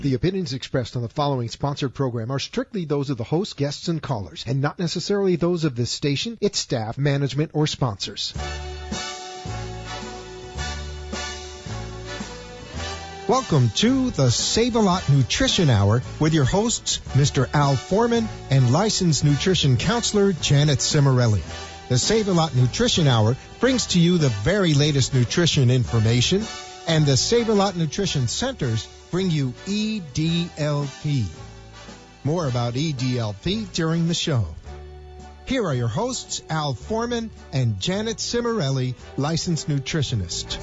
The opinions expressed on the following sponsored program are strictly those of the host, guests, and callers, and not necessarily those of this station, its staff, management, or sponsors. Welcome to the Save-A-Lot Nutrition Hour with your hosts, Mr. Al Foreman and licensed nutrition counselor Janet Cimarelli. The Save-A-Lot Nutrition Hour brings to you the very latest nutrition information, and the Save-A-Lot Nutrition Centers bring you EDLP. More about EDLP during the show. Here are your hosts, Al Foreman and Janet Cimarelli, licensed nutritionist.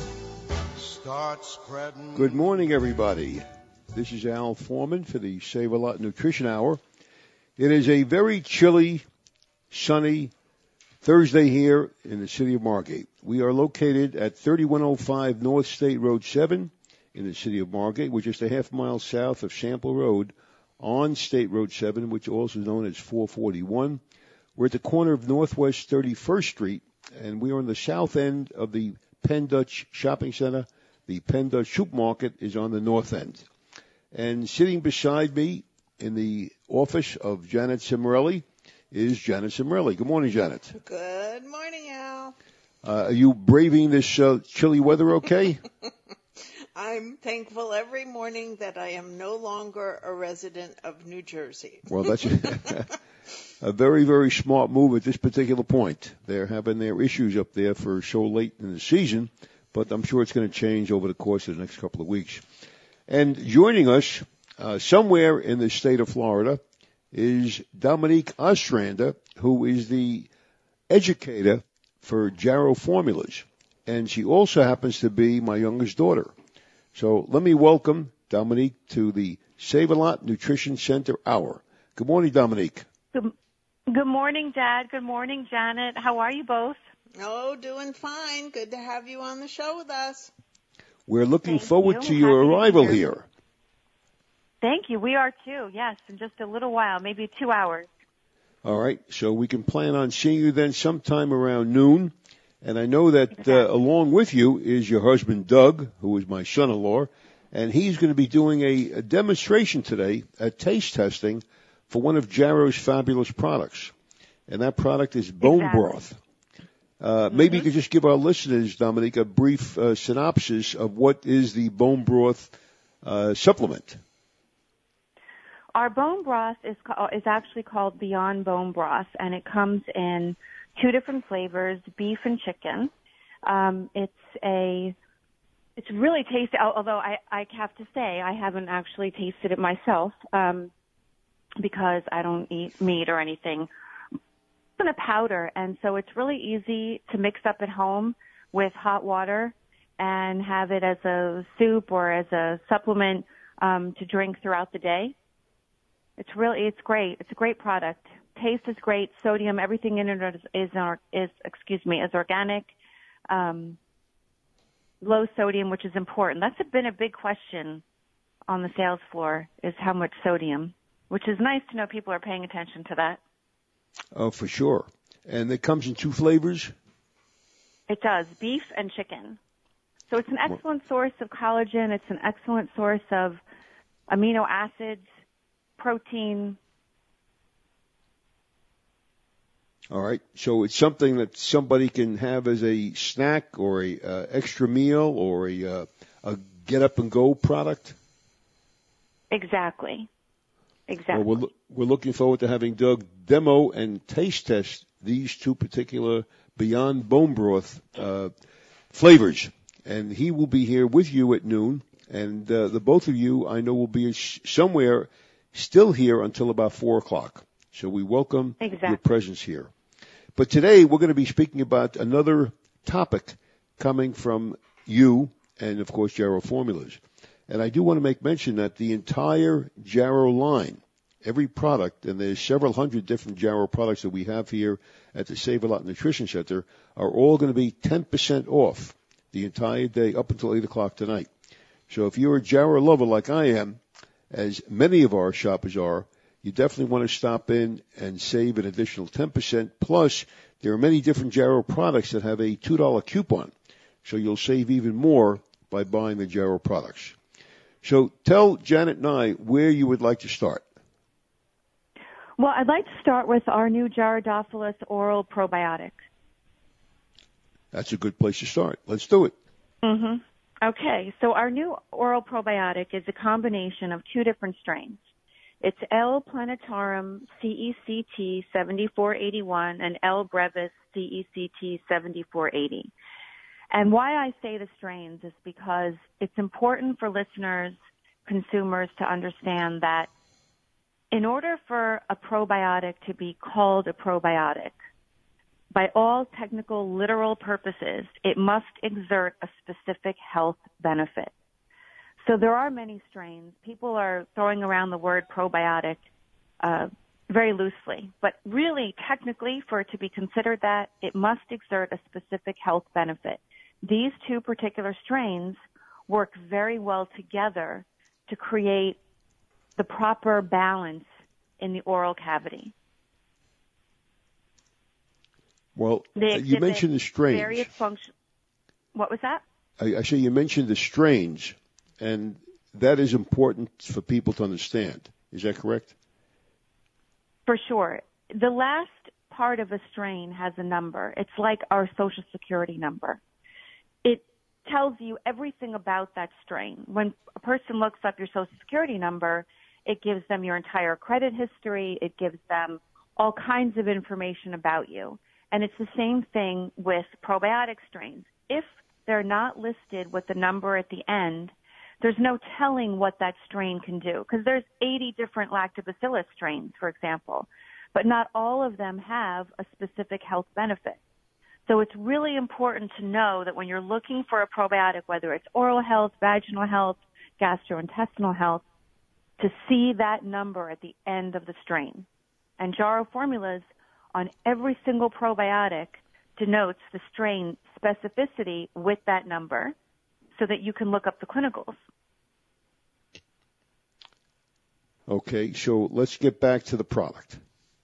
Good morning, everybody. This is Al Foreman for the Save-A-Lot Nutrition Hour. It is a very chilly, sunny Thursday here in the city of Margate. We are located at 3105 North State Road 7 in the city of Margate. We're just a half mile south of Sample Road on State Road 7, which is also known as 441. We're at the corner of Northwest 31st Street, and we are on the south end of the Penn Dutch Shopping Center. The Penn Dutch Supermarket is on the north end. And sitting beside me in the office of Janet Cimarelli is Janet Cimarelli. Good morning, Janet. Good morning, Al. Are you braving this chilly weather okay? I'm thankful every morning that I am no longer a resident of New Jersey. Well, that's a very, very smart move at this particular point. They're having their issues up there for so late in the season, but I'm sure it's going to change over the course of the next couple of weeks. And joining us somewhere in the state of Florida is Dominique Ostrander, who is the educator for Jarrow Formulas. And she also happens to be my youngest daughter. So let me welcome Dominique to the Save-A-Lot Nutrition Center Hour. Good morning, Dominique. Good morning, Dad. Good morning, Janet. How are you both? Oh, doing fine. Good to have you on the show with us. We're looking forward to your arrival here. Thank you. We are too, yes, in just a little while, maybe 2 hours. All right. So we can plan on seeing you then sometime around noon. And I know that along with you is your husband, Doug, who is my son-in-law, and he's going to be doing a demonstration today, a taste testing for one of Jarrow's fabulous products. And that product is bone broth. Maybe you could just give our listeners, Dominique, a brief synopsis of what is the bone broth supplement. Our bone broth is actually called Beyond Bone Broth, and it comes in 2 different flavors, beef and chicken. It's really tasty, although I have to say I haven't actually tasted it myself because I don't eat meat or anything. It's in a powder, and so it's really easy to mix up at home with hot water and have it as a soup or as a supplement to drink throughout the day. It's great. It's a great product. Taste is great. Sodium, everything in it is organic. Low sodium, which is important. That's been a big question on the sales floor, is how much sodium, which is nice to know people are paying attention to that. Oh, for sure. And it comes in 2 flavors? It does, beef and chicken. So it's an excellent source of collagen. It's an excellent source of amino acids, protein. All right. So it's something that somebody can have as a snack or a extra meal or a get-up-and-go product? Exactly. Well, we're looking forward to having Doug demo and taste test these 2 particular Beyond Bone Broth flavors. And he will be here with you at noon. And the both of you, I know, will be somewhere still here until about 4 o'clock. So we welcome your presence here. But today we're going to be speaking about another topic coming from you and, of course, Jarrow Formulas. And I do want to make mention that the entire Jarrow line, every product, and there's several hundred different Jarrow products that we have here at the Save-A-Lot Nutrition Center, are all going to be 10% off the entire day up until 8 o'clock tonight. So if you're a Jarrow lover like I am, as many of our shoppers are, you definitely want to stop in and save an additional 10%. Plus, there are many different Jarrow products that have a $2 coupon. So you'll save even more by buying the Jarrow products. So tell Janet and I where you would like to start. Well, I'd like to start with our new Gyrodophilis oral probiotic. That's a good place to start. Let's do it. Mm-hmm. Okay, so our new oral probiotic is a combination of two different strains. It's L. plantarum CECT 7481 and L. brevis CECT 7480. And why I say the strains is because it's important for listeners, consumers to understand that in order for a probiotic to be called a probiotic, by all technical, literal purposes, it must exert a specific health benefit. So there are many strains. People are throwing around the word probiotic very loosely. But really, technically, for it to be considered that, it must exert a specific health benefit. These two particular strains work very well together to create the proper balance in the oral cavity. Well, you mentioned the strains. Various What was that? I say you mentioned the strains, and that is important for people to understand. Is that correct? For sure. The last part of a strain has a number. It's like our Social Security number. It tells you everything about that strain. When a person looks up your Social Security number, it gives them your entire credit history. It gives them all kinds of information about you. And it's the same thing with probiotic strains. If they're not listed with the number at the end, there's no telling what that strain can do. Because there's 80 different lactobacillus strains, for example, but not all of them have a specific health benefit. So it's really important to know that when you're looking for a probiotic, whether it's oral health, vaginal health, gastrointestinal health, to see that number at the end of the strain. And Jarrow Formulas on every single probiotic denotes the strain specificity with that number so that you can look up the clinicals. Okay, so let's get back to the product.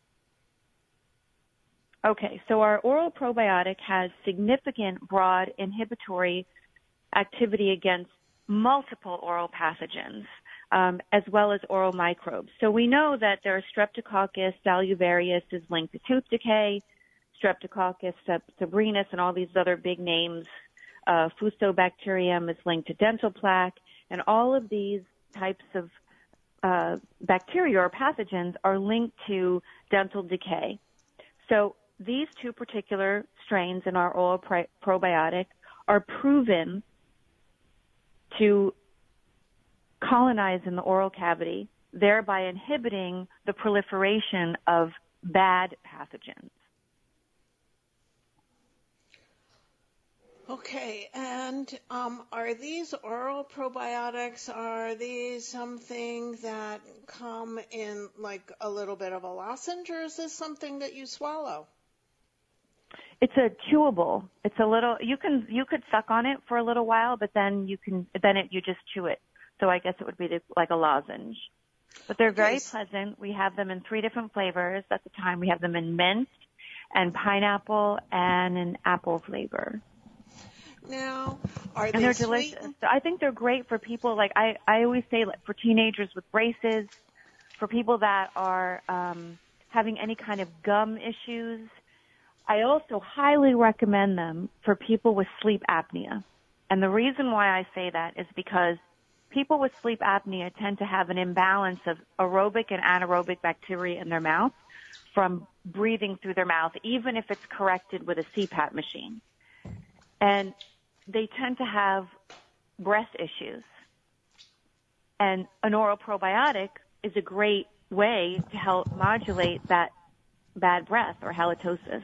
Okay, so our oral probiotic has significant broad inhibitory activity against multiple oral pathogens, as well as oral microbes. So we know that there are Streptococcus salivarius is linked to tooth decay, Streptococcus sabrinus and all these other big names. Fusobacterium is linked to dental plaque, and all of these types of bacteria or pathogens are linked to dental decay. So these two particular strains in our oral probiotic are proven to colonize in the oral cavity, thereby inhibiting the proliferation of bad pathogens. Okay, and are these oral probiotics, are these something that come in like a little bit of a lozenge, or is this something that you swallow? It's a chewable. It's a little. You could suck on it for a little while, but then you just chew it. So I guess it would be like a lozenge. But they're very pleasant. We have them in 3 different flavors at the time. We have them in mint and pineapple and an apple flavor. Now, are and they they're sweet? delicious. So I think they're great for people like I always say, like, for teenagers with braces, for people that are having any kind of gum issues. I also highly recommend them for people with sleep apnea. And the reason why I say that is because people with sleep apnea tend to have an imbalance of aerobic and anaerobic bacteria in their mouth from breathing through their mouth, even if it's corrected with a CPAP machine. And they tend to have breath issues. And an oral probiotic is a great way to help modulate that bad breath or halitosis.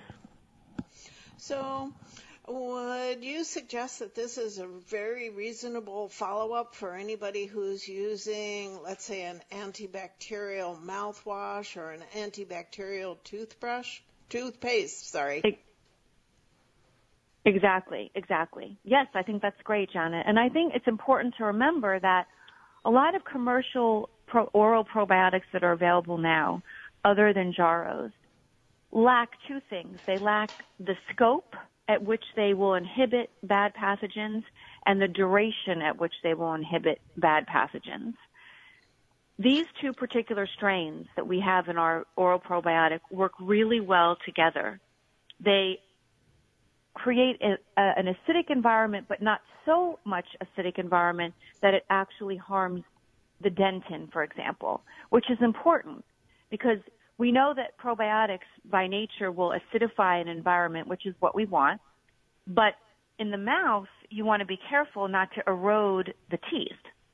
So would you suggest that this is a very reasonable follow-up for anybody who's using, let's say, an antibacterial mouthwash or an antibacterial toothpaste? Exactly. Yes, I think that's great, Janet. And I think it's important to remember that a lot of commercial oral probiotics that are available now, other than Jarrow's, lack 2 things. They lack the scope at which they will inhibit bad pathogens and the duration at which they will inhibit bad pathogens. These two particular strains that we have in our oral probiotic work really well together. They create an acidic environment, but not so much acidic environment that it actually harms the dentin, for example, which is important because we know that probiotics by nature will acidify an environment, which is what we want. But in the mouth, you want to be careful not to erode the teeth.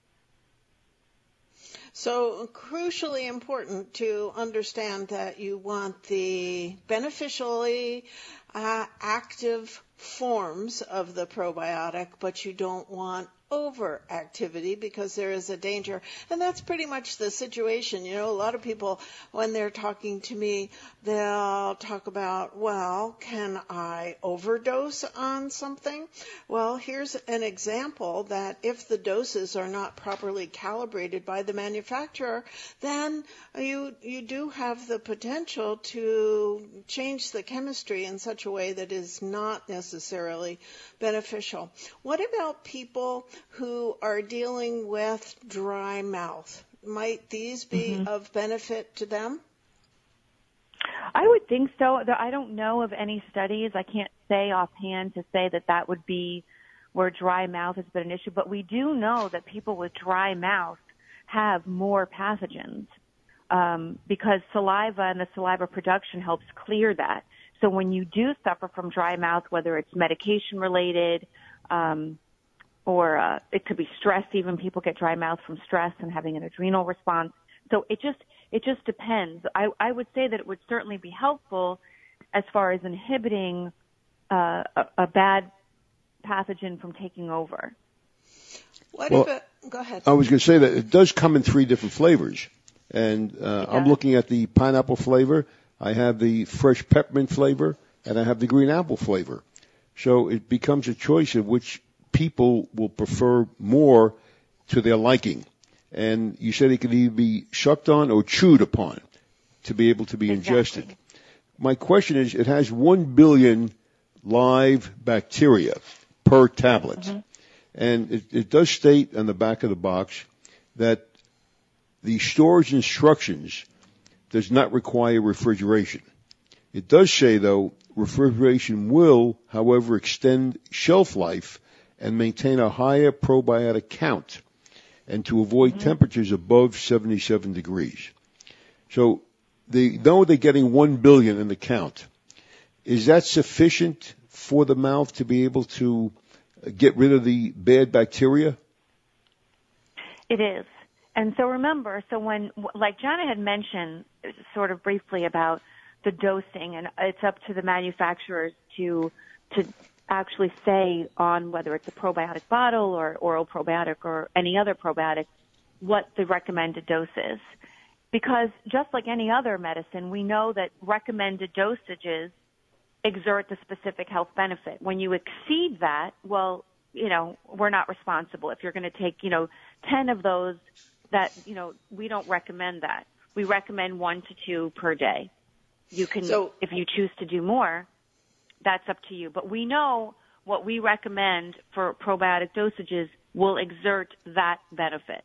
So crucially important to understand that you want the beneficially active forms of the probiotic, but you don't want overactivity because there is a danger. And that's pretty much the situation. You know, a lot of people, when they're talking to me, they'll talk about, well, can I overdose on something? Well, here's an example that if the doses are not properly calibrated by the manufacturer, then you do have the potential to change the chemistry in such a way that is not necessarily beneficial. What about people who are dealing with dry mouth? Might these be of benefit to them? I would think so. I don't know of any studies. I can't say offhand to say that that would be where dry mouth has been an issue, but we do know that people with dry mouth have more pathogens because saliva and the saliva production helps clear that. So when you do suffer from dry mouth, whether it's medication related, or it could be stress, even people get dry mouth from stress and having an adrenal response. So it just depends. I would say that it would certainly be helpful as far as inhibiting a bad pathogen from taking over. Go ahead. I was going to say that it does come in 3 different flavors. And I'm looking at the pineapple flavor. I have the fresh peppermint flavor, and I have the green apple flavor. So it becomes a choice of which people will prefer more to their liking. And you said it could either be sucked on or chewed upon to be able to be ingested. My question is, it has 1 billion live bacteria per tablet. Mm-hmm. And it does state on the back of the box that the storage instructions does not require refrigeration. It does say, though, refrigeration will, however, extend shelf life and maintain a higher probiotic count and to avoid temperatures above 77 degrees. So though they're getting 1 billion in the count, is that sufficient for the mouth to be able to get rid of the bad bacteria? It is. And so remember, when, like Jana had mentioned sort of briefly about the dosing, and it's up to the manufacturers to actually say on whether it's a probiotic bottle or oral probiotic or any other probiotic what the recommended dose is. Because just like any other medicine, we know that recommended dosages exert the specific health benefit. When you exceed that, well, we're not responsible. If you're going to take, 10 of those, that, we don't recommend that. We recommend 1 to 2 per day. You can, if you choose to do more, that's up to you. But we know what we recommend for probiotic dosages will exert that benefit.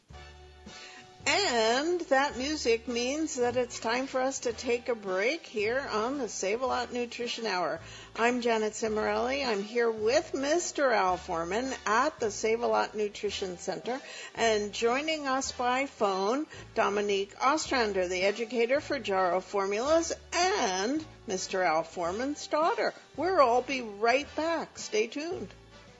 And that music means that it's time for us to take a break here on the Save-A-Lot Nutrition Hour. I'm Janet Cimarelli. I'm here with Mr. Al Foreman at the Save-A-Lot Nutrition Center. And joining us by phone, Dominique Ostrander, the educator for Jarrow Formulas, and Mr. Al Foreman's daughter. We'll all be right back. Stay tuned.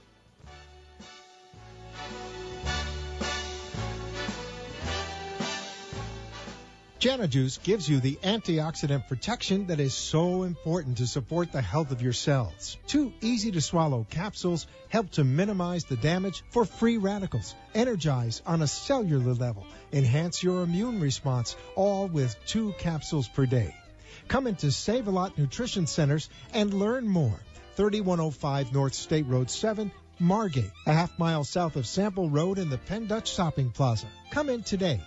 Jana Juice gives you the antioxidant protection that is so important to support the health of your cells. 2 easy-to-swallow capsules help to minimize the damage for free radicals, energize on a cellular level, enhance your immune response, all with 2 capsules per day. Come into Save-A-Lot Nutrition Centers and learn more. 3105 North State Road 7, Margate, a half-mile south of Sample Road in the Penn Dutch Shopping Plaza. Come in today.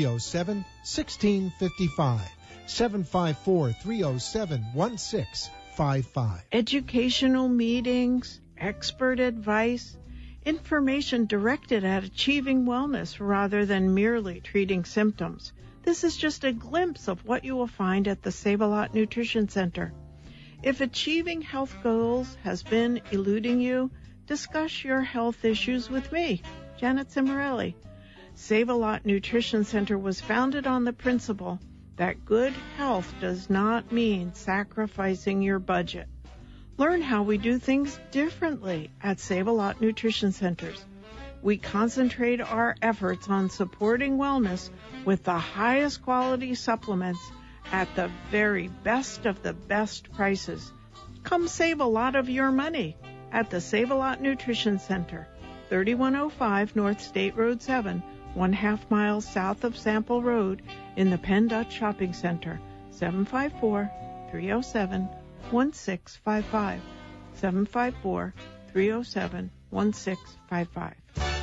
754-307-1655. 754-307-1655. 1655. Educational meetings, expert advice, information directed at achieving wellness rather than merely treating symptoms. This is just a glimpse of what you will find at the Save-A-Lot Nutrition Center. If achieving health goals has been eluding you, discuss your health issues with me, Janet Cimarelli. Save-A-Lot Nutrition Center was founded on the principle that good health does not mean sacrificing your budget. Learn how we do things differently at Save-A-Lot Nutrition Centers. We concentrate our efforts on supporting wellness with the highest quality supplements at the very best of the best prices. Come save a lot of your money at the Save-A-Lot Nutrition Center, 3105 North State Road 7, 1/2 mile south of Sample Road in the Penn Dutch Shopping Center, 754-307-1655, 754-307-1655.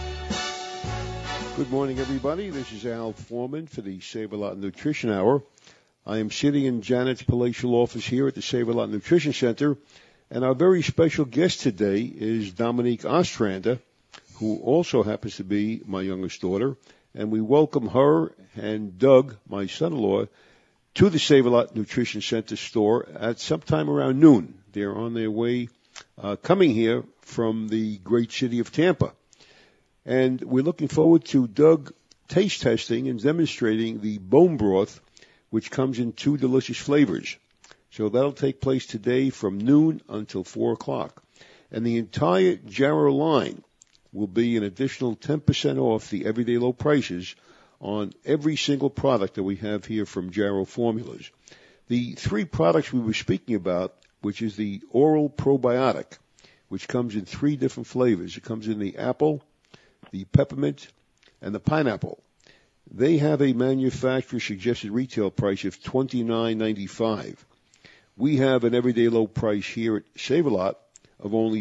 Good morning, everybody. This is Al Foreman for the Save-A-Lot Nutrition Hour. I am sitting in Janet's palatial office here at the Save-A-Lot Nutrition Center, and our very special guest today is Dominique Ostrander, who also happens to be my youngest daughter, and we welcome her and Doug, my son-in-law, to the Save-A-Lot Nutrition Center store at sometime around noon. They're on their way coming here from the great city of Tampa. And we're looking forward to Doug taste testing and demonstrating the bone broth, which comes in 2 delicious flavors. So that'll take place today from noon until 4 o'clock. And the entire Jarrow line will be an additional 10% off the everyday low prices on every single product that we have here from Jarrow Formulas. The 3 products we were speaking about, which is the oral probiotic, which comes in 3 different flavors. It comes in the apple, the peppermint, and the pineapple. They have a manufacturer suggested retail price of $29.95. We have an everyday low price here at Save-A-Lot of only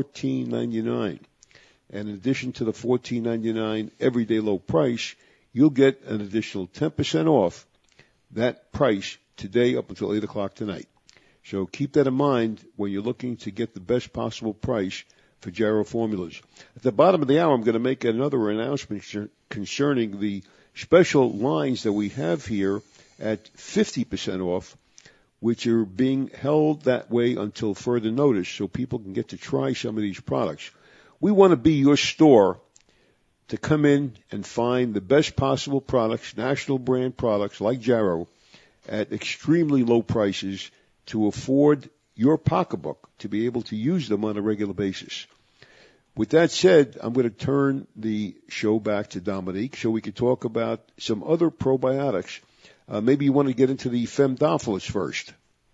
$14.99. And in addition to the $14.99 everyday low price, you'll get an additional 10% off that price today up until 8 o'clock tonight. So keep that in mind when you're looking to get the best possible price for Jarrow Formulas. At the bottom of the hour, I'm going to make another announcement concerning the special lines that we have here at 50% off, which are being held that way until further notice so people can get to try some of these products. We want to be your store to come in and find the best possible products, national brand products like Jarrow, at extremely low prices to afford your pocketbook to be able to use them on a regular basis. With that said, I'm going to turn the show back to Dominique so we can talk about some other probiotics. Maybe you want to get into the Femdophilus first.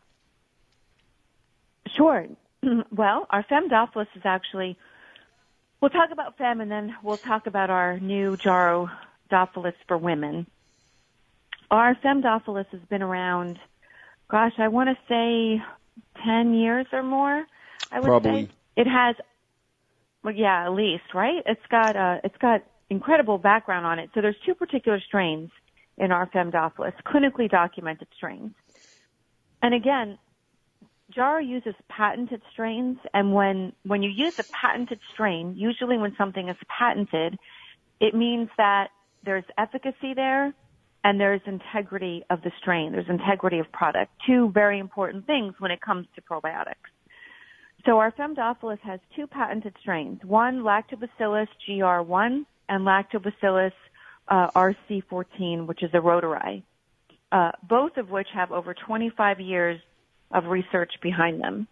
Sure. Well, our Femdophilus is actually, we'll talk about Fem and then we'll talk about our new Jarrow-Dophilus for women. Our Femdophilus has been around, gosh, I want to say 10 years or more, I would Probably. say. It has, well, yeah, at least, right? It's got incredible background on it. So there's 2 particular strains in our Femdophilus, clinically documented strains. And again, Jarrow uses patented strains, and when you use a patented strain, usually when something is patented, it means that there's efficacy there and there's integrity of the strain. There's integrity of product. 2 very important things when it comes to probiotics. So our Femdophilus has 2 patented strains, one Lactobacillus GR1 and Lactobacillus RC14, which is a rotari, both of which have over 25 years of research behind them.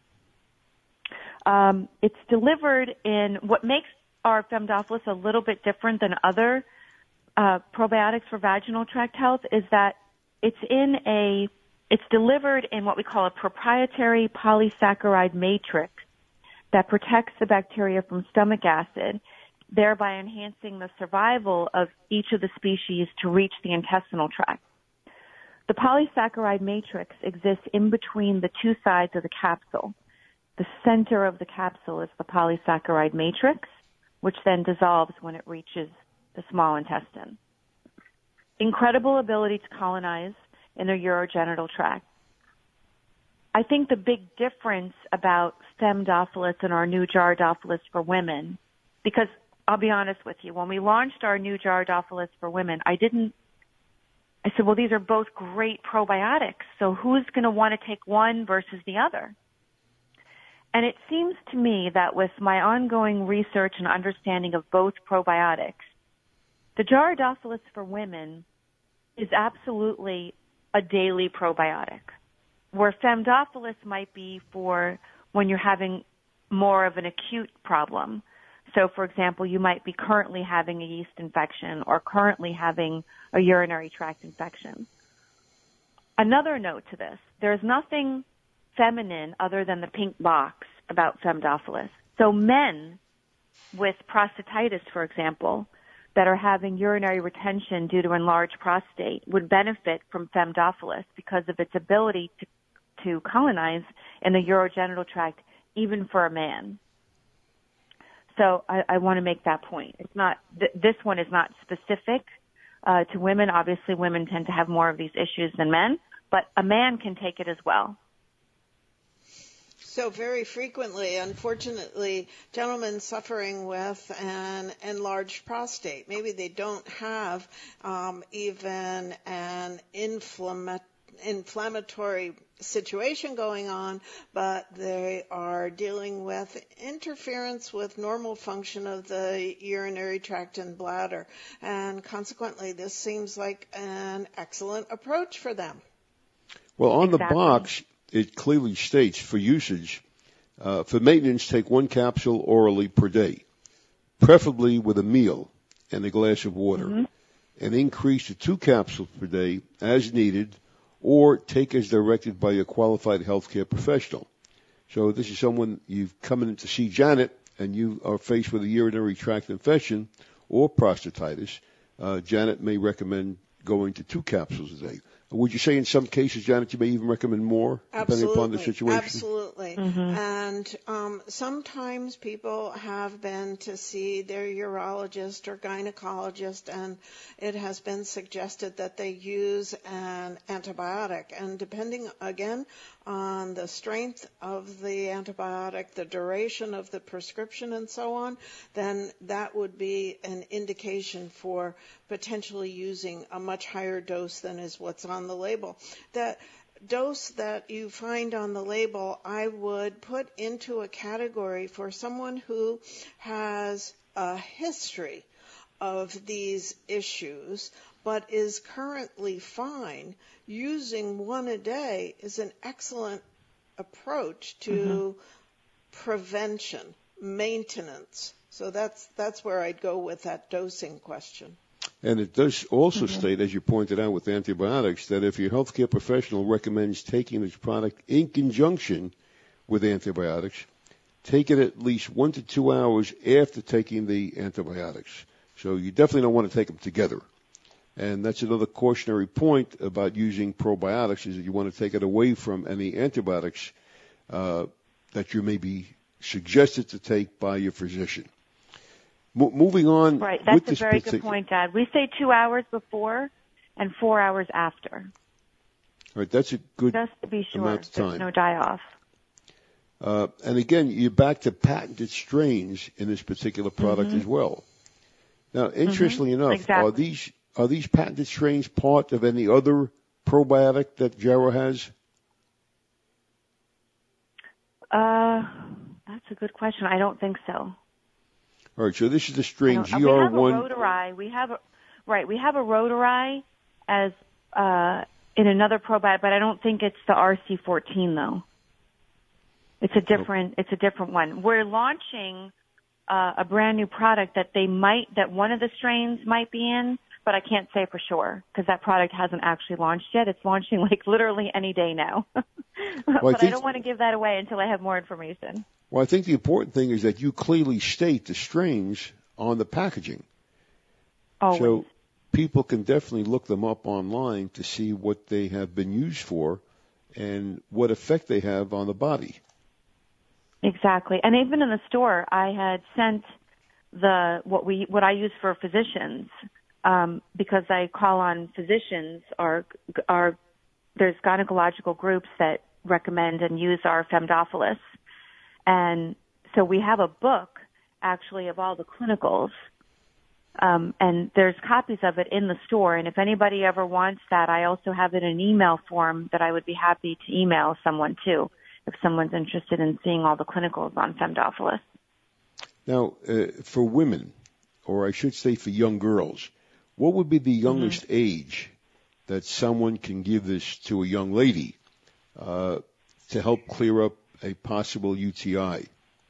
It's delivered in what makes our Femdophilus a little bit different than other probiotics for vaginal tract health is that it's delivered in what we call a proprietary polysaccharide matrix that protects the bacteria from stomach acid, thereby enhancing the survival of each of the species to reach the intestinal tract. The polysaccharide matrix exists in between the 2 sides of the capsule. The center of the capsule is the polysaccharide matrix, which then dissolves when it reaches the small intestine. Incredible ability to colonize in the urogenital tract. I think the big difference about Femdophilus and our new Jarodophilus for women, because I'll be honest with you, when we launched our new Jarodophilus for women, I said, well, these are both great probiotics, so who's going to want to take one versus the other? And it seems to me that with my ongoing research and understanding of both probiotics, the Jarodophilus for women is absolutely a daily probiotic, where Femdophilus might be for when you're having more of an acute problem. So, for example, you might be currently having a yeast infection or currently having a urinary tract infection. Another note to this, there's nothing feminine other than the pink box about Femdophilus. So men with prostatitis, for example, that are having urinary retention due to enlarged prostate would benefit from Femdophilus because of its ability to colonize in the urogenital tract, even for a man. So I want to make that point. It's not this one is not specific to women. Obviously, women tend to have more of these issues than men, but a man can take it as well. So very frequently, unfortunately, gentlemen suffering with an enlarged prostate, maybe they don't have even an inflammatory situation going on, but they are dealing with interference with normal function of the urinary tract and bladder. And consequently, this seems like an excellent approach for them. Well, on the box, it clearly states for usage, for maintenance, take 1 capsule orally per day, preferably with a meal and a glass of water, and increase to 2 capsules per day as needed, or take as directed by a qualified healthcare professional. So this is someone you've come in to see Janet, and you are faced with a urinary tract infection or prostatitis. Janet may recommend going to 2 capsules a day. Would you say in some cases, Janet, you may even recommend more, depending upon the situation? Absolutely. And sometimes people have been to see their urologist or gynecologist, and it has been suggested that they use an antibiotic. And depending, again, on the strength of the antibiotic, the duration of the prescription, and so on, then that would be an indication for potentially using a much higher dose than is what's on the label. That dose that you find on the label, I would put into a category for someone who has a history of these issues but is currently fine. Using 1 a day is an excellent approach to prevention, maintenance. So that's where I'd go with that dosing question. And it does also state, as you pointed out with antibiotics, that if your healthcare professional recommends taking this product in conjunction with antibiotics, take it at least 1 to 2 hours after taking the antibiotics. So you definitely don't want to take them together. And that's another cautionary point about using probiotics, is that you want to take it away from any antibiotics that you may be suggested to take by your physician. Moving on. Right, that's a very good point, Dad. We say 2 hours before and 4 hours after. All right, that's a good just to be sure amount of time. There's no die-off. And again, you're back to patented strains in this particular product as well. Now, interestingly enough, are these patented strains part of any other probiotic that Jaro has? That's a good question. I don't think so. All right, so this is the strain GR1. We have a Rhodori. We have a Rhodori as in another probiotic, but I don't think it's the RC14 though. It's a different one. We're launching a brand new product that one of the strains might be in, but I can't say for sure because that product hasn't actually launched yet. It's launching like literally any day now. But I don't want to give that away until I have more information. Well, I think the important thing is that you clearly state the strains on the packaging. Always. So people can definitely look them up online to see what they have been used for and what effect they have on the body. Exactly. And even in the store, I had sent what I use for physicians, because I call on physicians there's gynecological groups that recommend and use are Femdophilus. And so we have a book, actually, of all the clinicals. And there's copies of it in the store. And if anybody ever wants that, I also have it in email form that I would be happy to email someone too, if someone's interested in seeing all the clinicals on Femdophilus. Now, for women, or I should say for young girls, what would be the youngest age that someone can give this to a young lady to help clear up a possible UTI?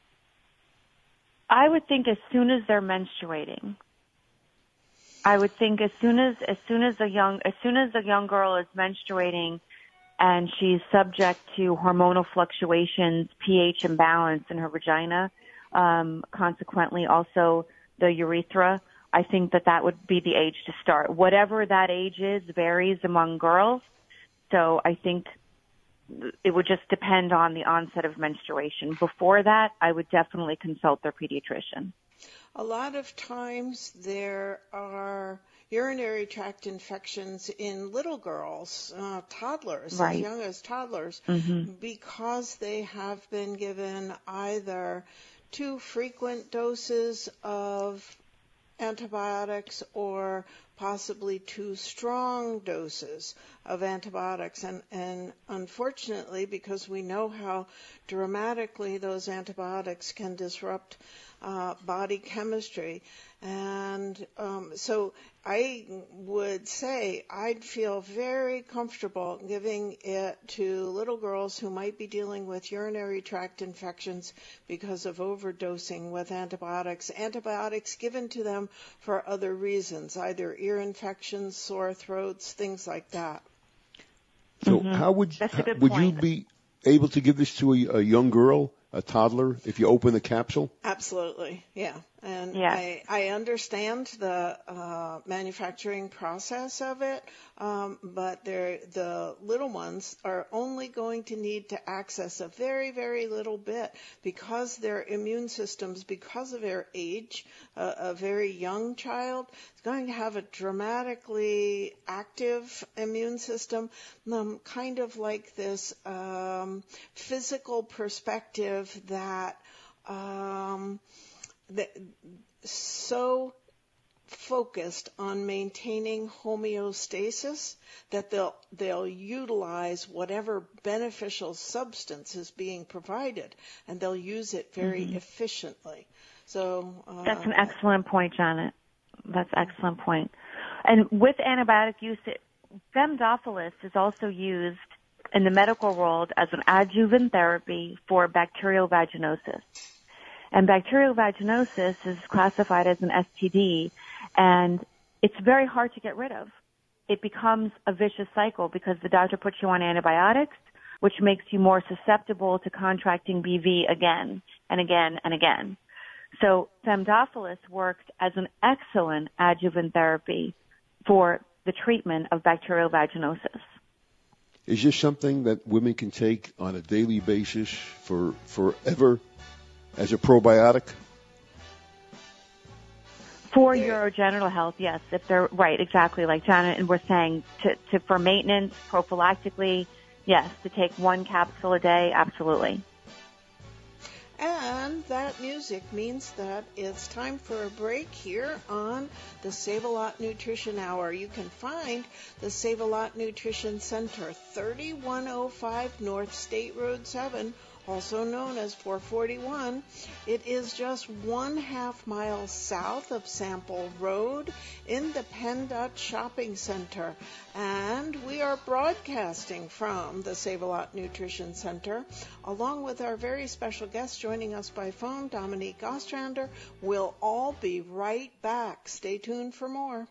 I would think as soon as they're menstruating. I would think as soon as a young girl is menstruating and she's subject to hormonal fluctuations, pH imbalance in her vagina, consequently also the urethra, I think that would be the age to start. Whatever that age is varies among girls, so I think it would just depend on the onset of menstruation. Before that, I would definitely consult their pediatrician. A lot of times there are urinary tract infections in little girls, toddlers, right. as young as toddlers, because they have been given either too frequent doses of antibiotics or possibly too strong doses of antibiotics. And unfortunately, because we know how dramatically those antibiotics can disrupt body chemistry. And so I would say I'd feel very comfortable giving it to little girls who might be dealing with urinary tract infections because of overdosing with antibiotics. Antibiotics given to them for other reasons, either ear infections, sore throats, things like that. So how would you be able to give this to a young girl, a toddler, if you open the capsule? Absolutely, yeah. And yeah. I understand the manufacturing process of it, but the little ones are only going to need to access a very, very little bit because their immune systems, because of their age, a very young child is going to have a dramatically active immune system, kind of like this physical perspective that so focused on maintaining homeostasis that they'll utilize whatever beneficial substance is being provided, and they'll use it very efficiently. So that's an excellent point, Janet. That's an excellent point. And with antibiotic use, Femdophilus is also used in the medical world as an adjuvant therapy for bacterial vaginosis. And bacterial vaginosis is classified as an STD, and it's very hard to get rid of. It becomes a vicious cycle because the doctor puts you on antibiotics, which makes you more susceptible to contracting BV again and again and again. So Femdophilus works as an excellent adjuvant therapy for the treatment of bacterial vaginosis. Is this something that women can take on a daily basis for forever as a probiotic? For urogenital health, yes. If they're right, exactly like Janet and we're saying, to for maintenance, prophylactically, yes. To take one capsule a day, absolutely. And that music means that it's time for a break here on the Save-A-Lot Nutrition Hour. You can find the Save-A-Lot Nutrition Center, 3105 North State Road 7, also known as 441. It is just 1/2 mile south of Sample Road in the Penn Dutch Shopping Center. And we are broadcasting from the Save-A-Lot Nutrition Center, along with our very special guest joining us by phone, Dominique Ostrander. We'll all be right back. Stay tuned for more.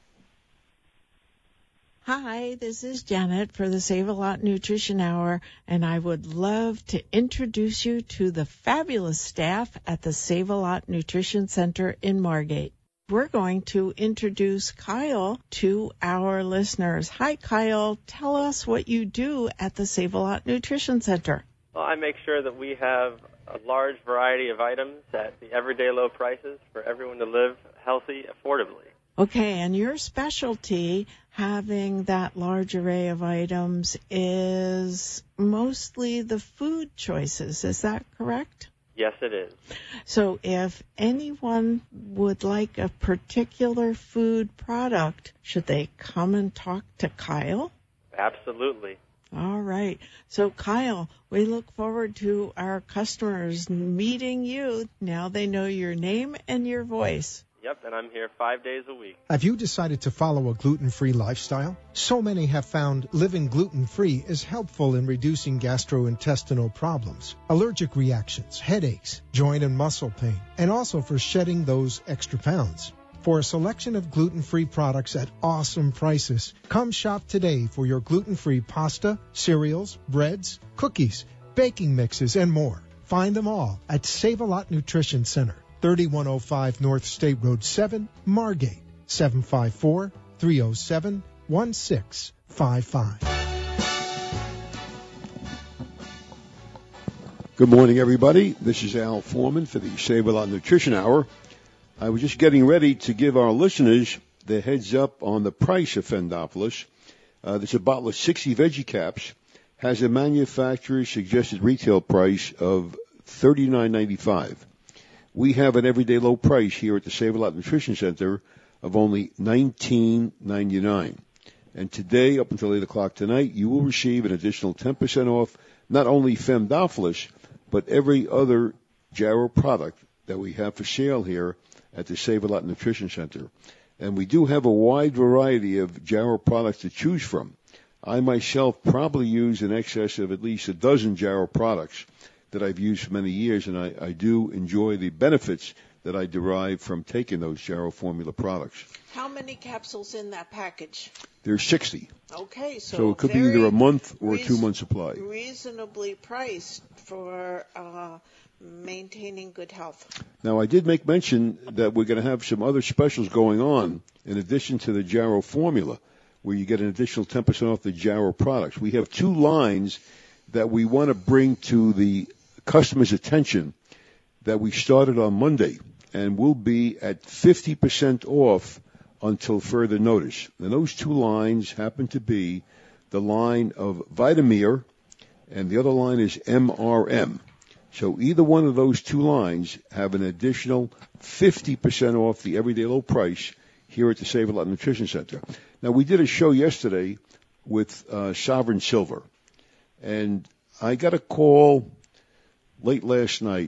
Hi, this is Janet for the Save-A-Lot Nutrition Hour, and I would love to introduce you to the fabulous staff at the Save-A-Lot Nutrition Center in Margate. We're going to introduce Kyle to our listeners. Hi, Kyle. Tell us what you do at the Save-A-Lot Nutrition Center. Well, I make sure that we have a large variety of items at the everyday low prices for everyone to live healthy affordably. Okay, and your specialty, having that large array of items, is mostly the food choices. Is that correct? Yes, it is. So if anyone would like a particular food product, should they come and talk to Kyle? Absolutely. All right. So, Kyle, we look forward to our customers meeting you. Now they know your name and your voice. Yep, and I'm here 5 days a week. Have you decided to follow a gluten-free lifestyle? So many have found living gluten-free is helpful in reducing gastrointestinal problems, allergic reactions, headaches, joint and muscle pain, and also for shedding those extra pounds. For a selection of gluten-free products at awesome prices, come shop today for your gluten-free pasta, cereals, breads, cookies, baking mixes, and more. Find them all at Save-A-Lot Nutrition Center, 3105 North State Road 7, Margate, 754-307-1655. Good morning, everybody. This is Al Foreman for the Save-A-Lot Nutrition Hour. I was just getting ready to give our listeners the heads up on the price of Fendopoulos. There's a bottle of 60 veggie caps, has a manufacturer's suggested retail price of $39.95. We have an everyday low price here at the Save-A-Lot Nutrition Center of only $19.99. And today, up until 8 o'clock tonight, you will receive an additional 10% off not only Fendopoulos, but every other Jarrow product that we have for sale here at the Save-A-Lot Nutrition Center. And we do have a wide variety of Jarrow products to choose from. I myself probably use in excess of at least a dozen Jarrow products that I've used for many years, and I do enjoy the benefits that I derive from taking those Jarrow formula products. How many capsules in that package? There's 60. Okay, so it could be either a month or a 2-month supply. Reasonably priced for maintaining good health. Now, I did make mention that we're going to have some other specials going on in addition to the Jarrow formula, where you get an additional 10% off the Jarrow products. We have 2 lines that we want to bring to the customer's attention that we started on Monday, and will be at 50% off until further notice. And those 2 lines happen to be the line of Vitamir, and the other line is MRM. So either one of those 2 lines have an additional 50% off the everyday low price here at the Save-A-Lot Nutrition Center. Now, we did a show yesterday with Sovereign Silver, and I got a call late last night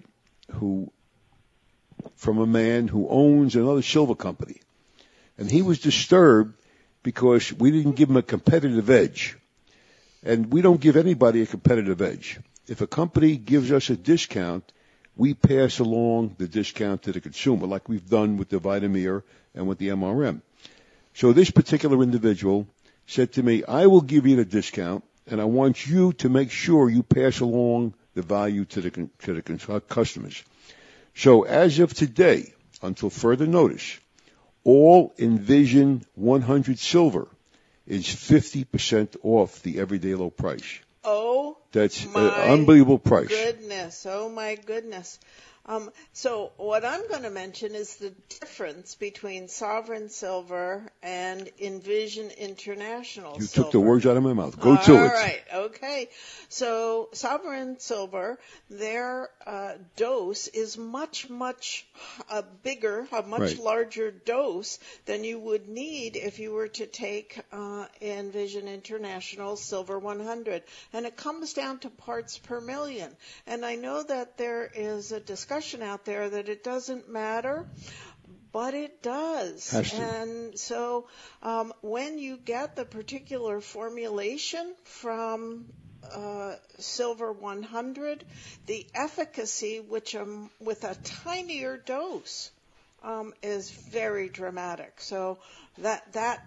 from a man who owns another silver company. And he was disturbed because we didn't give him a competitive edge. And we don't give anybody a competitive edge. If a company gives us a discount, we pass along the discount to the consumer, like we've done with the Vitamir and with the MRM. So this particular individual said to me, I will give you the discount, and I want you to make sure you pass along the value to the customers. So as of today, until further notice, all Envision 100 Silver is 50% off the everyday low price. Oh, that's an unbelievable price. Goodness. Oh, my goodness. So what I'm going to mention is the difference between Sovereign Silver and Envision International Silver. You took the words out of my mouth. Go to it. All right. Okay. So Sovereign Silver, their dose is much bigger, a much larger dose than you would need if you were to take Envision International Silver 100. And it comes down to parts per million. And I know that there is a discussion out there that it doesn't matter, but it does. And so when you get the particular formulation from Silver 100, the efficacy, which with a tinier dose, is very dramatic. So that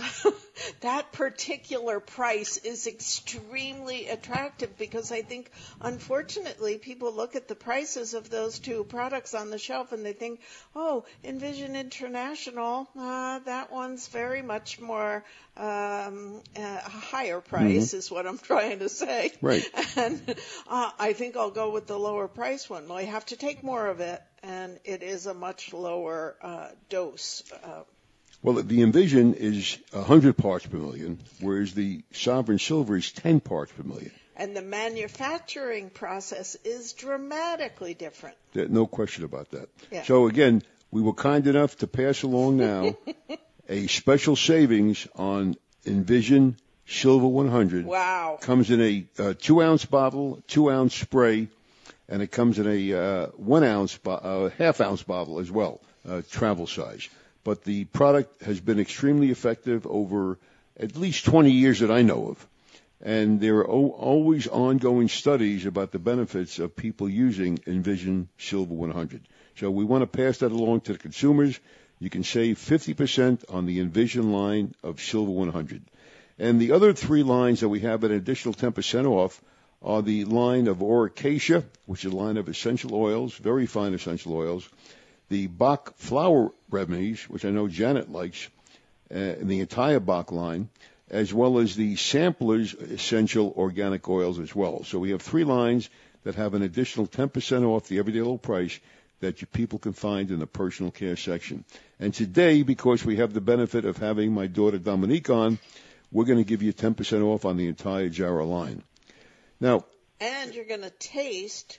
particular price is extremely attractive because I think, unfortunately, people look at the prices of those 2 products on the shelf and they think, oh, Envision International, that one's very much more a higher price is what I'm trying to say. Right. And I think I'll go with the lower price one. Well, I have to take more of it, and it is a much lower dose. Well, the Envision is 100 parts per million, whereas the Sovereign Silver is 10 parts per million. And the manufacturing process is dramatically different. No question about that. Yeah. So again, we were kind enough to pass along now a special savings on Envision Silver 100. Wow. Comes in a 2-ounce bottle, 2-ounce spray, and it comes in a 1-ounce, half-ounce bottle as well, travel size. But the product has been extremely effective over at least 20 years that I know of. And there are always ongoing studies about the benefits of people using Envision Silver 100. So we want to pass that along to the consumers. You can save 50% on the Envision line of Silver 100. And the other 3 lines that we have an additional 10% off are the line of Oracacia, which is a line of essential oils, very fine essential oils, the Bach flower remedies, which I know Janet likes, and the entire Bach line, as well as the Samplers essential organic oils as well. So we have 3 lines that have an additional 10% off the everyday low price that people can find in the personal care section. And today, because we have the benefit of having my daughter Dominique on, we're going to give you 10% off on the entire Jarrah line. Now, and you're going to taste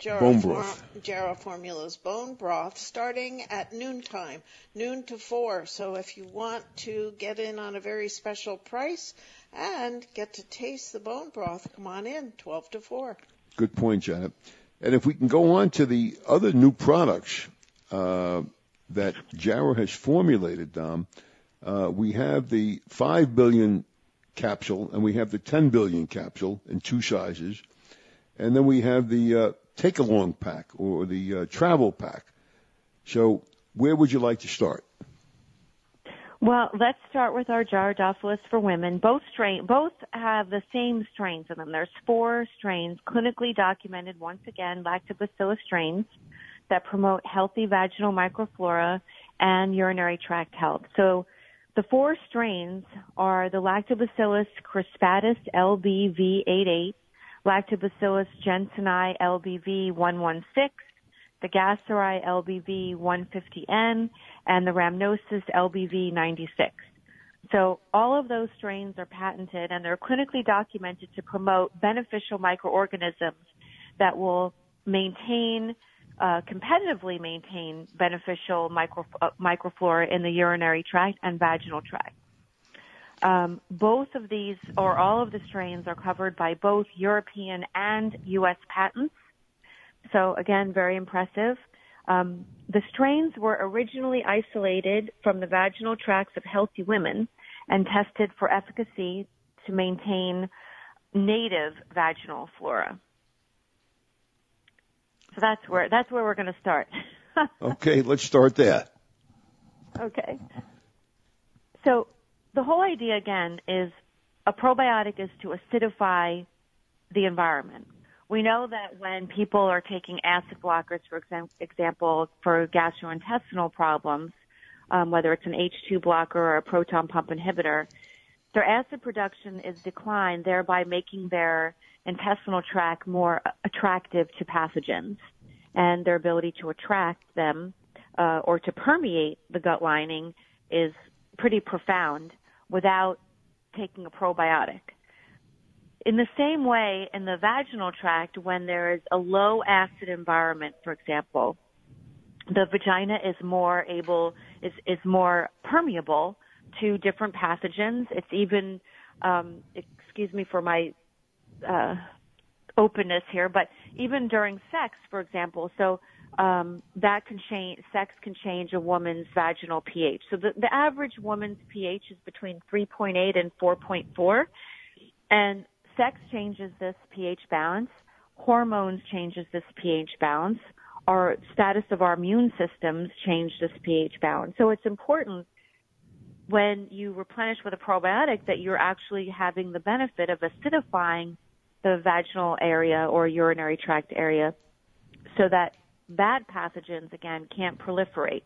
Jarrah Formula's bone broth starting at noontime, noon to 4. So if you want to get in on a very special price and get to taste the bone broth, come on in, 12 to 4. Good point, Janet. And if we can go on to the other new products that Jarrah has formulated, Dom, we have the 5 billion capsule and we have the 10 billion capsule in 2 sizes. And then we have the take-along pack or the travel pack. So where would you like to start? Well, let's start with our Jarrahdophilis for women. Both have the same strains in them. There's 4 strains, clinically documented, once again, lactobacillus strains that promote healthy vaginal microflora and urinary tract health. So the 4 strains are the Lactobacillus crispatus LBV88, Lactobacillus jenseni LBV 116, the Gasseri LBV 150N, and the Rhamnosus LBV 96. So all of those strains are patented and they're clinically documented to promote beneficial microorganisms that will competitively maintain beneficial microflora in the urinary tract and vaginal tract. Both of these, or all of the strains, are covered by both European and U.S. patents. So again, very impressive. The strains were originally isolated from the vaginal tracts of healthy women and tested for efficacy to maintain native vaginal flora. So that's where we're going to start. Okay, let's start there. Okay. So the whole idea, again, is a probiotic is to acidify the environment. We know that when people are taking acid blockers, for example, for gastrointestinal problems, whether it's an H2 blocker or a proton pump inhibitor, their acid production is declined, thereby making their intestinal tract more attractive to pathogens, and their ability to attract them or to permeate the gut lining is pretty profound without taking a probiotic. In the same way, in the vaginal tract, when there is a low acid environment, for example, the vagina is more permeable to different pathogens. It's even, excuse me for my openness here, but even during sex, for example, so that can change. Sex can change a woman's vaginal pH. So the average woman's pH is between 3.8 and 4.4, and sex changes this pH balance. Hormones changes this pH balance. Our status of our immune systems change this pH balance. So it's important when you replenish with a probiotic that you're actually having the benefit of acidifying the vaginal area or urinary tract area so that bad pathogens, again, can't proliferate.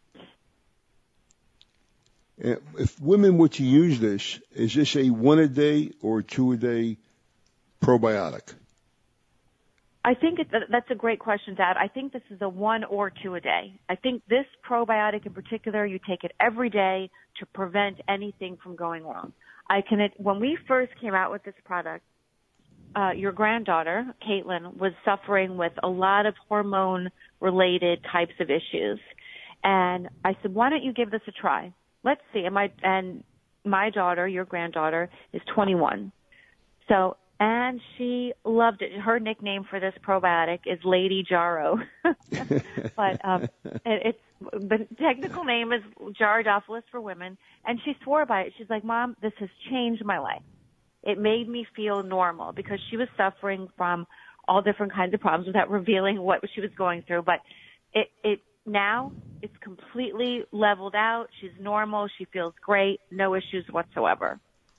If women were to use this, is this a 1-a-day or 2-a-day probiotic? I think that's a great question, Dad. I think this is a 1 or 2 a day. I think this probiotic in particular, you take it every day to prevent anything from going wrong. When we first came out with this product, your granddaughter, Caitlin, was suffering with a lot of hormone-related types of issues. And I said, why don't you give this a try? Let's see. And my daughter, your granddaughter, is 21. And she loved it. Her nickname for this probiotic is Lady Jarrow. But the technical name is Jarrodophilus for women. And she swore by it. She's like, Mom, this has changed my life. It made me feel normal, because she was suffering from all different kinds of problems without revealing what she was going through. But now it's completely leveled out. She's normal. She feels great. No issues whatsoever.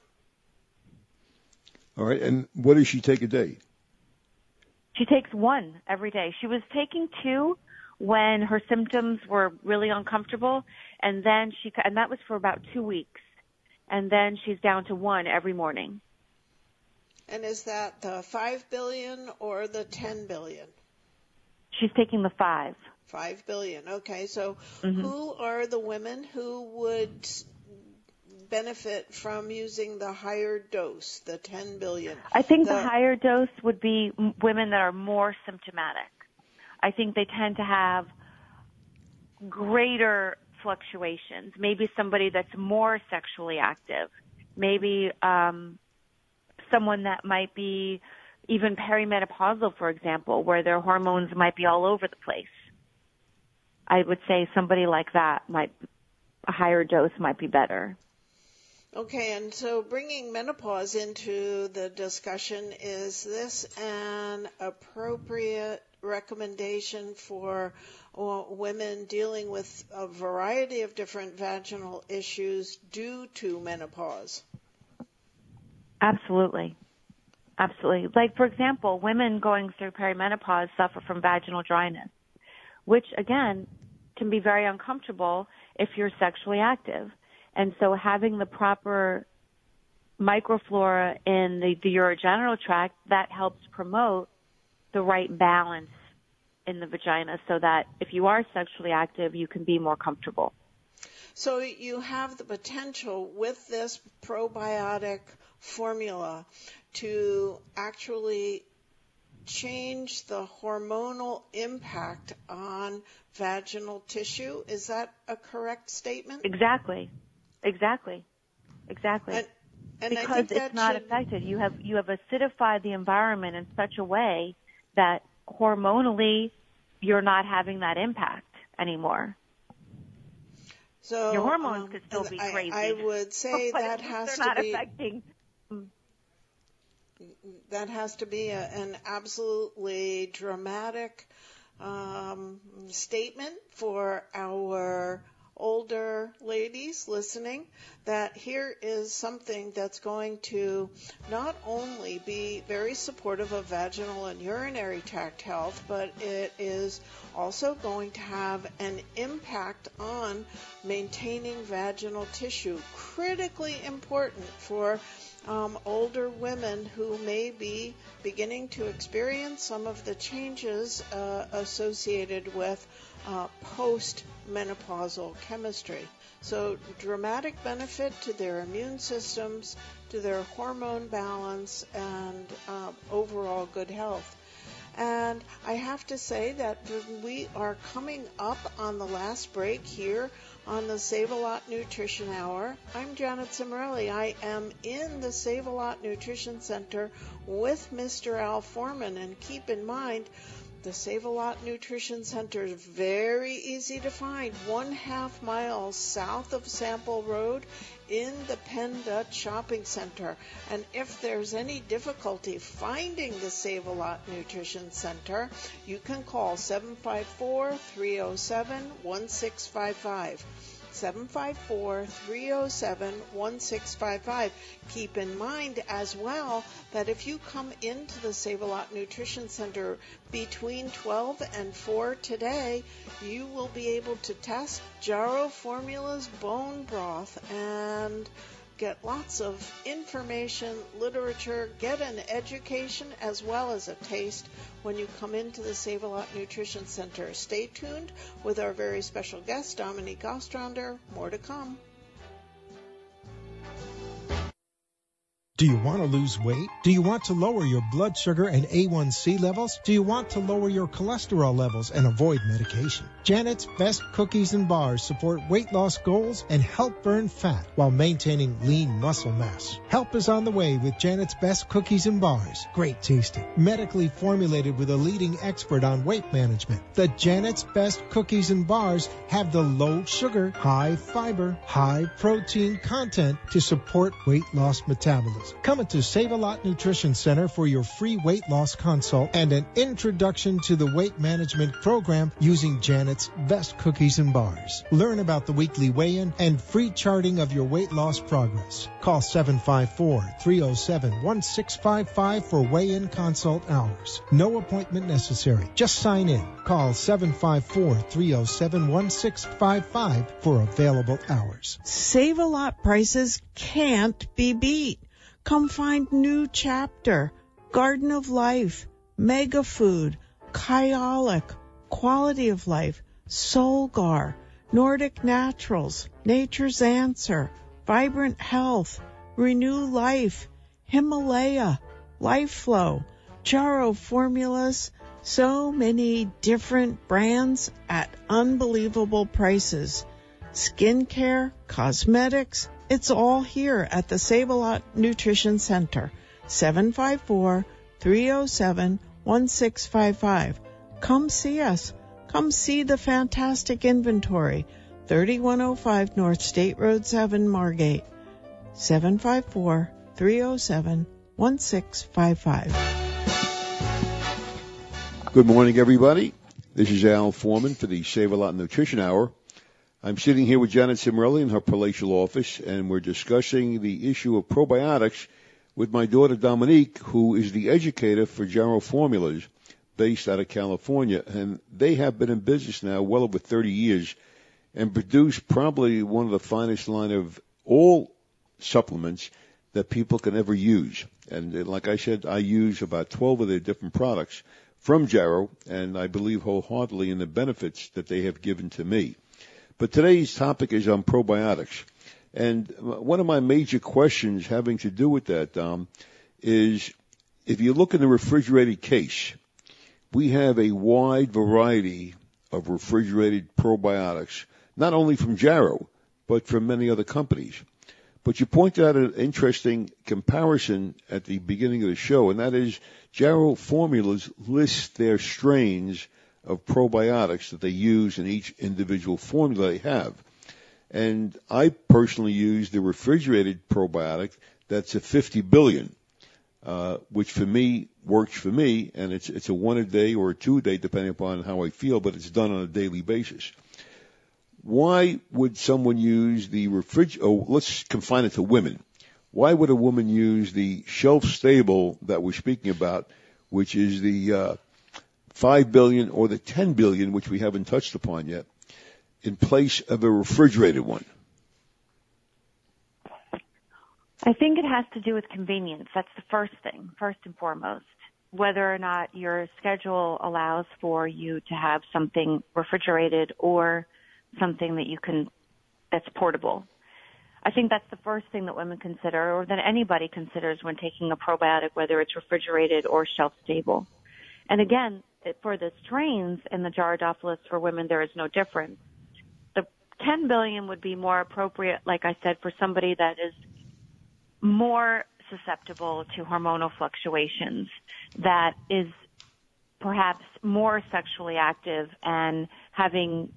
All right. And what does she take a day? She takes 1 every day. She was taking 2 when her symptoms were really uncomfortable, and that was for about 2 weeks. And then she's down to 1 every morning. And is that the 5 billion or the 10 billion? She's taking the 5. 5 billion. Okay. So who are the women who would benefit from using the higher dose, the 10 billion? I think the higher dose would be women that are more symptomatic. I think they tend to have greater fluctuations. Maybe somebody that's more sexually active. Maybe someone that might be even perimenopausal, for example, where their hormones might be all over the place. I would say somebody like that a higher dose might be better. Okay, and so bringing menopause into the discussion, is this an appropriate recommendation for women dealing with a variety of different vaginal issues due to menopause? Absolutely. Absolutely. Like, for example, women going through perimenopause suffer from vaginal dryness, which, again, can be very uncomfortable if you're sexually active. And so having the proper microflora in the urogenital tract, that helps promote the right balance in the vagina so that if you are sexually active, you can be more comfortable. So you have the potential with this probiotic formula to actually change the hormonal impact on vaginal tissue. Is that a correct statement? Exactly. And because it's not affected. You have acidified the environment in such a way that hormonally you're not having that impact anymore. So your hormones could still be crazy. I would say that has to be an absolutely dramatic statement for our older ladies listening, that here is something that's going to not only be very supportive of vaginal and urinary tract health, but it is also going to have an impact on maintaining vaginal tissue, critically important for older women who may be beginning to experience some of the changes associated with post-menopausal chemistry. So dramatic benefit to their immune systems, to their hormone balance, and overall good health. And I have to say that we are coming up on the last break here on the Save-A-Lot Nutrition Hour. I'm Janet Cimarelli. I am in the Save-A-Lot Nutrition Center with Mr. Al Foreman. And keep in mind, the Save-A-Lot Nutrition Center is very easy to find, 1/2 mile south of Sample Road in the Penn Dutch Shopping Center. And if there's any difficulty finding the Save-A-Lot Nutrition Center, you can call 754-307-1655. 754-307-1655. Keep in mind as well that if you come into the Save-A-Lot Nutrition Center between 12 and 4 today, you will be able to test Jarrow Formula's bone broth and get lots of information, literature, get an education as well as a taste when you come into the Save-A-Lot Nutrition Center. Stay tuned with our very special guest, Dominique Ostrander. More to come. Do you want to lose weight? Do you want to lower your blood sugar and A1C levels? Do you want to lower your cholesterol levels and avoid medication? Janet's Best Cookies and Bars support weight loss goals and help burn fat while maintaining lean muscle mass. Help is on the way with Janet's Best Cookies and Bars. Great tasting, medically formulated with a leading expert on weight management. The Janet's Best Cookies and Bars have the low sugar, high fiber, high protein content to support weight loss metabolism. Come into Save-A-Lot Nutrition Center for your free weight loss consult and an introduction to the weight management program using Janet's Best Cookies and Bars. Learn about the weekly weigh-in and free charting of your weight loss progress. Call 754-307-1655 for weigh-in consult hours. No appointment necessary. Just sign in. Call 754-307-1655 for available hours. Save-A-Lot prices can't be beat. Come find New Chapter, Garden of Life, Mega Food, Kyolic, Quality of Life, Solgar, Nordic Naturals, Nature's Answer, Vibrant Health, Renew Life, Himalaya, LifeFlow, Jarrow Formulas, so many different brands at unbelievable prices. Skincare, cosmetics, it's all here at the Save-A-Lot Nutrition Center, 754-307-1655. Come see us. Come see the fantastic inventory. 3105 North State Road 7, Margate, 754-307-1655. Good morning, everybody. This is Al Foreman for the Save-A-Lot Nutrition Hour. I'm sitting here with Janet Cimarelli in her palatial office, and we're discussing the issue of probiotics with my daughter Dominique, who is the educator for Jarrow Formulas, based out of California. And they have been in business now well over 30 years and produce probably one of the finest line of all supplements that people can ever use. And like I said, I use about 12 of their different products from Jarrow, and I believe wholeheartedly in the benefits that they have given to me. But today's topic is on probiotics. And one of my major questions having to do with that, Dom, is if you look in the refrigerated case, we have a wide variety of refrigerated probiotics, not only from Jarrow, but from many other companies. But you pointed out an interesting comparison at the beginning of the show, and that is Jarrow Formulas list their strains of probiotics that they use in each individual formula they have. And I personally use the refrigerated probiotic that's a 50 billion, which for me works for me, and it's a 1 a day or a 2 a day depending upon how I feel, but it's done on a daily basis. Why would someone use the let's confine it to women. Why would a woman use the shelf stable that we're speaking about, which is the 5 billion or the 10 billion, which we haven't touched upon yet, in place of a refrigerated one? I think it has to do with convenience. That's the first thing, first and foremost. Whether or not your schedule allows for you to have something refrigerated or something that's portable. I think that's the first thing that women consider, or that anybody considers when taking a probiotic, whether it's refrigerated or shelf stable. And again, for the strains in the Jarrodophilus for women, there is no difference. The 10 billion would be more appropriate, like I said, for somebody that is more susceptible to hormonal fluctuations, that is perhaps more sexually active and having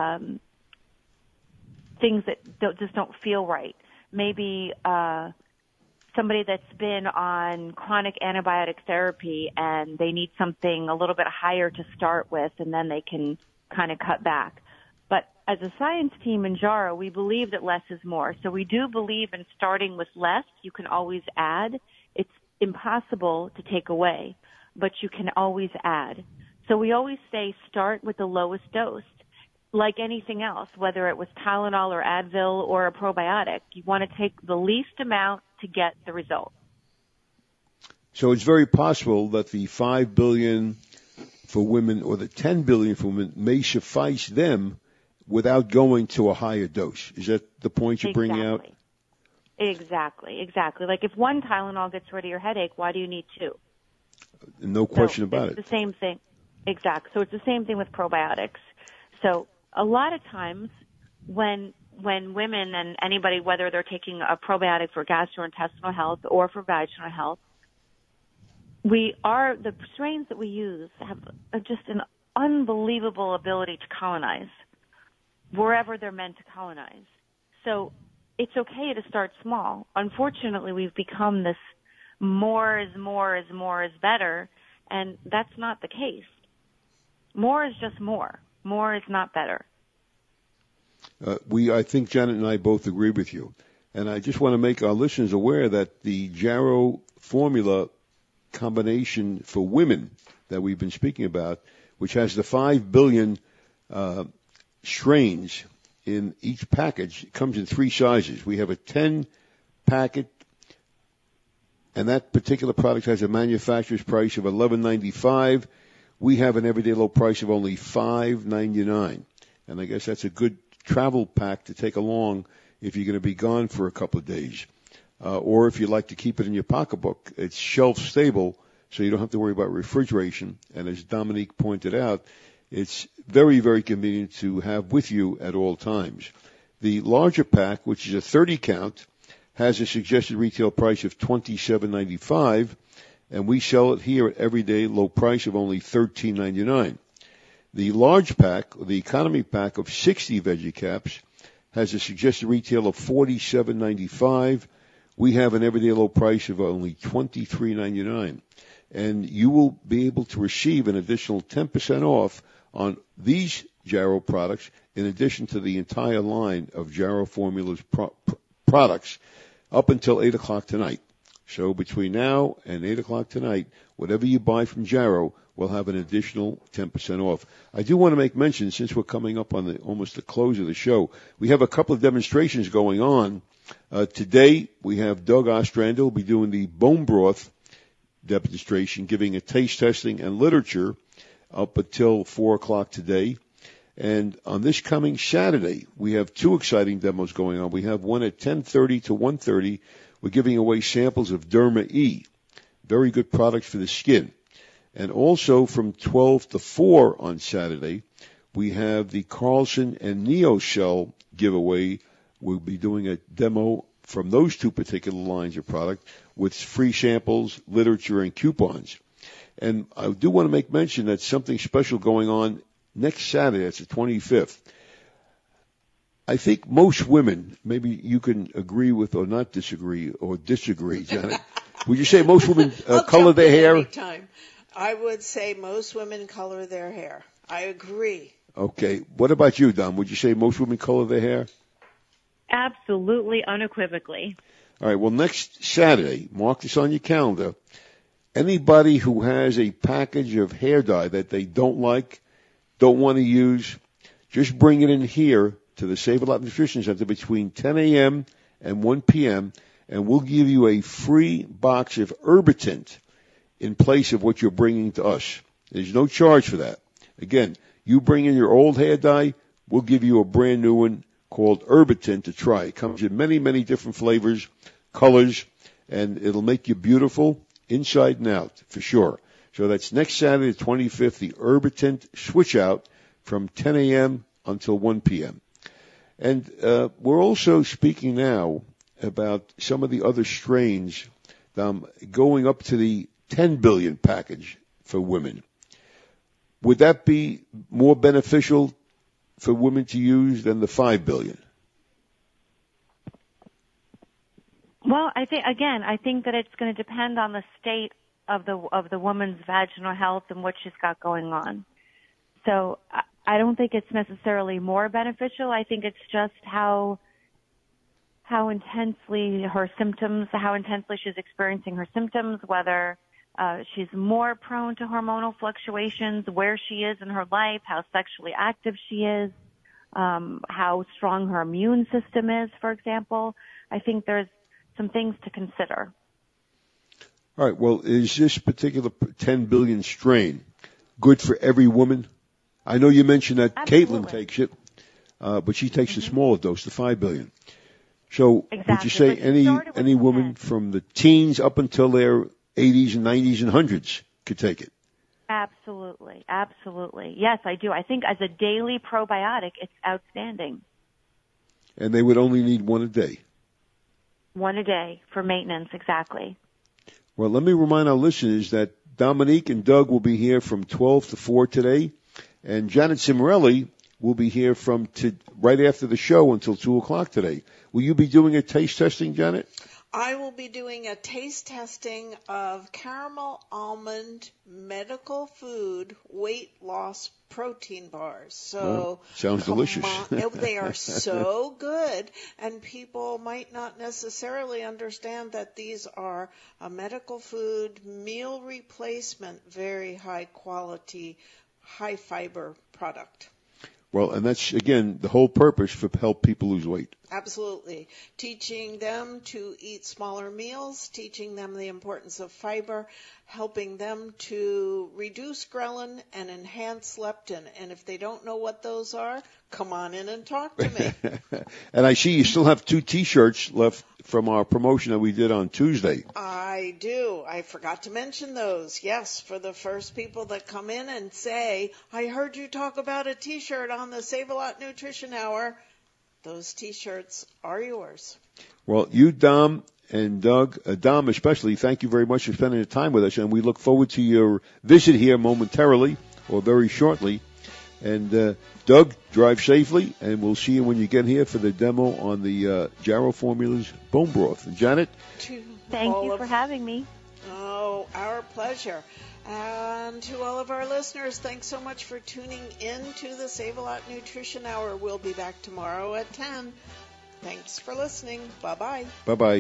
things that just don't feel right. Maybe somebody that's been on chronic antibiotic therapy and they need something a little bit higher to start with, and then they can kind of cut back. But as a science team in Jarrow, we believe that less is more. So we do believe in starting with less. You can always add. It's impossible to take away, but you can always add. So we always say start with the lowest dose. like anything else, whether it was Tylenol or Advil or a probiotic, you want to take the least amount to get the result. So it's very possible that the $5 billion for women or the $10 billion for women may suffice them without going to a higher dose. Is that the point you're bringing out? Exactly. Like if one Tylenol gets rid of your headache, why do you need two? No question about it. It's the same thing. Exactly. So it's the same thing with probiotics. So a lot of times when women and anybody, whether they're taking a probiotic for gastrointestinal health or for vaginal health, the strains that we use have just an unbelievable ability to colonize wherever they're meant to colonize. So it's okay to start small. Unfortunately, we've become this more is better, and that's not the case. More is just more. More is not better. I think Janet and I both agree with you. And I just want to make our listeners aware that the Jarrow formula combination for women that we've been speaking about, which has the 5 billion strains in each package, it comes in 3 sizes. We have a 10 packet, and that particular product has a manufacturer's price of $11.95. We have an everyday low price of only $5.99. And I guess that's a good travel pack to take along if you're going to be gone for a couple of days. Or if you like to keep it in your pocketbook, it's shelf stable, so you don't have to worry about refrigeration. And as Dominique pointed out, it's very, very convenient to have with you at all times. The larger pack, which is a 30 count, has a suggested retail price of $27.95, and we sell it here at everyday low price of only $13.99. The large pack, the economy pack of 60 veggie caps, has a suggested retail of $47.95. We have an everyday low price of only $23.99. And you will be able to receive an additional 10% off on these Jarrow products, in addition to the entire line of Jarrow Formulas products, up until 8 o'clock tonight. So between now and 8 o'clock tonight, whatever you buy from Jarrow will have an additional 10% off. I do want to make mention, since we're coming up on almost the close of the show, we have a couple of demonstrations going on. Today, we have Doug Ostrander will be doing the bone broth demonstration, giving a taste testing and literature up until 4 o'clock today. And on this coming Saturday, we have 2 exciting demos going on. We have one at 10:30 to 1:30. We're giving away samples of Derma E, very good products for the skin. And also from 12 to 4 on Saturday, we have the Carlson and NeoCell giveaway. We'll be doing a demo from those 2 particular lines of product with free samples, literature, and coupons. And I do want to make mention that something special going on next Saturday. That's the 25th. I think most women, maybe you can agree with or not disagree, Janet. Would you say most women color their hair? Anytime. I would say most women color their hair. I agree. Okay. What about you, Dom? Would you say most women color their hair? Absolutely, unequivocally. All right. Well, next Saturday, mark this on your calendar. Anybody who has a package of hair dye that they don't like, don't want to use, just bring it in here to the Save-A-Lot Nutrition Center between 10 a.m. and 1 p.m., and we'll give you a free box of Herbitint in place of what you're bringing to us. There's no charge for that. Again, you bring in your old hair dye, we'll give you a brand new one called Herbitint to try. It comes in many, many different flavors, colors, and it'll make you beautiful inside and out, for sure. So that's next Saturday, the 25th, the Herbitint Switch Out from 10 a.m. until 1 p.m. And we're also speaking now about some of the other strains going up to the 10 billion package for women. Would that be more beneficial for women to use than the 5 billion? Well, I think that it's going to depend on the state of the woman's vaginal health and what she's got going on. So I don't think it's necessarily more beneficial. I think it's just how intensely she's experiencing her symptoms, whether she's more prone to hormonal fluctuations, where she is in her life, how sexually active she is. how strong her immune system is, for example. I think there's some things to consider. All right. Well, is this particular 10 billion strain good for every woman? I know you mentioned that Absolutely. Caitlin takes it, but she takes the smaller dose, the 5 billion. So Exactly. would you say But she started with any woman 10. from the teens up until their 80s and 90s and 100s could take it? Absolutely. Absolutely. Yes, I do. I think as a daily probiotic, it's outstanding. And they would only need one a day. One a day for maintenance, exactly. Well, let me remind our listeners that Dominique and Doug will be here from 12 to 4 today, and Janet Cimarelli will be here from right after the show until 2 o'clock today. Will you be doing a taste testing, Janet? I will be doing a taste testing of caramel almond medical food weight loss protein bars. So sounds delicious. They are so good, and people might not necessarily understand that these are a medical food meal replacement, very high quality, high fiber product. Well, and that's, again, the whole purpose for help people lose weight. Absolutely. Teaching them to eat smaller meals, teaching them the importance of fiber, helping them to reduce ghrelin and enhance leptin. And if they don't know what those are, come on in and talk to me. And I see you still have 2 T-shirts left from our promotion that we did on Tuesday. I do. I forgot to mention those. Yes, for the first people that come in and say, I heard you talk about a T-shirt on the Save-A-Lot Nutrition Hour. Those T-shirts are yours. Well, you, Dom, and Doug, Dom especially, thank you very much for spending the time with us, and we look forward to your visit here momentarily or very shortly. And Doug, drive safely, and we'll see you when you get here for the demo on the Jarrow Formulas bone broth. And Janet? Thank you for having me. Oh, our pleasure. And to all of our listeners, thanks so much for tuning in to the Save-A-Lot Nutrition Hour. We'll be back tomorrow at 10. Thanks for listening. Bye-bye. Bye-bye.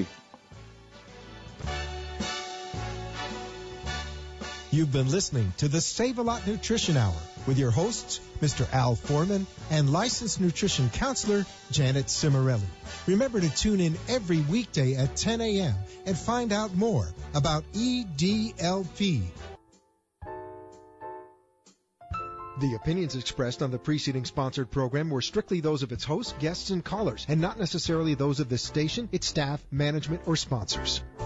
You've been listening to the Save-A-Lot Nutrition Hour with your hosts, Mr. Al Foreman and licensed nutrition counselor, Janet Cimarelli. Remember to tune in every weekday at 10 a.m. and find out more about EDLP. The opinions expressed on the preceding sponsored program were strictly those of its hosts, guests, and callers, and not necessarily those of this station, its staff, management, or sponsors.